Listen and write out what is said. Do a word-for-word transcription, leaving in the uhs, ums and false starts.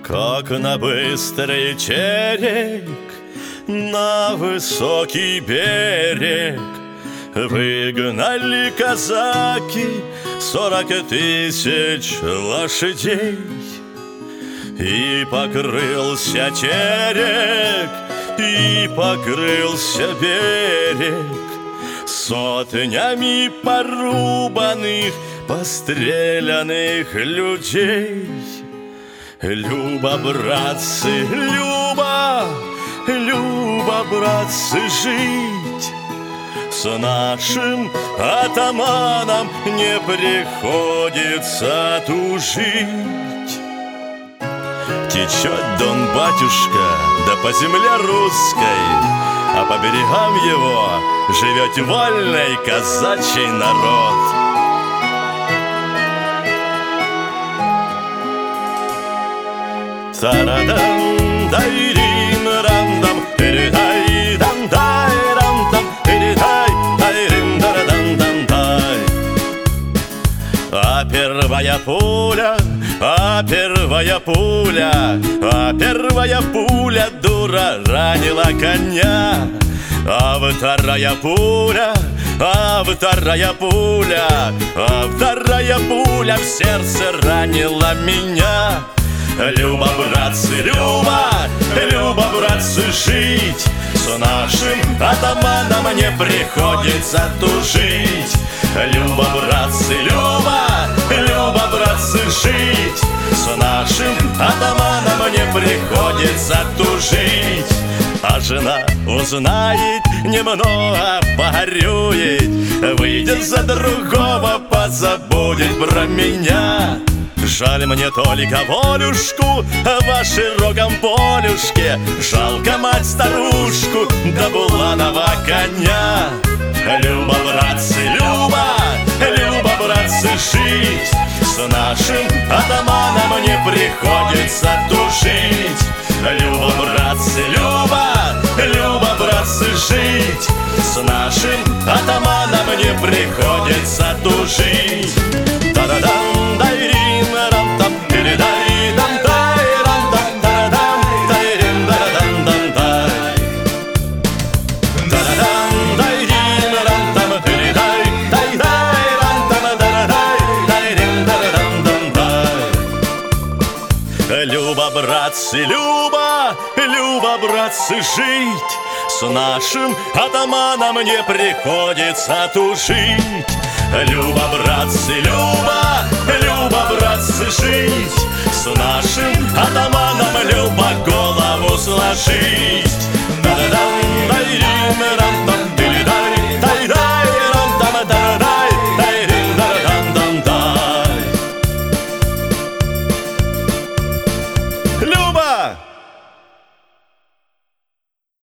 Как на быстрый черек, на высокий берег выгнали казаки сорок тысяч лошадей. И покрылся терек, и покрылся берег сотнями порубанных, постреляных людей. Люба, братцы, Люба, Люба, братцы, жить с нашим атаманом не приходится тужить. Течет Дон, батюшка, да по земле русской, а по берегам его живет вольный казачий народ. Тарадам, дайрим, рандам, передай, дам, дай, рандам, передай, дайрим, тарадам, дам, дай. А первая пуля, а первая пуля, а первая пуля, дура, ранила коня. А вторая пуля, а вторая пуля, а вторая пуля в сердце ранила меня. Люба, братцы, Люба, Люба, братцы, жить с нашим атаманом не приходится тужить. Люба, братцы, Люба, Люба, братцы, жить с нашим атаманом не приходится тужить. А жена узнает, немного погорюет, выйдет за другого, позабудет про меня. Жаль мне только волюшку во широком полюшке, жалко мать старушку да буланова коня. Люба, братцы, Люба, Люба, братцы, жить с нашим атаманом не приходится тужить. Люба, братцы, Люба, Люба, братцы, жить с нашим атаманом не приходится тужить. Та-да-дам, дай-рим, рам-там, передай, дам, дай, рам-там, та-да-дам, дай-рим, да-да-дам, дам, дай. Та-да-дам, дай-рим, рам-там, передай, дай-дай, рам-там, да-да-дай, дай-рим, да-да-дам, дам, дай. Люба, братцы, Люба, Люба, братцы, жить с нашим атаманом не приходится тужить. Люба, братцы, Люба, Люба, братцы, жить с нашим атаманом, Люба, голову сложить.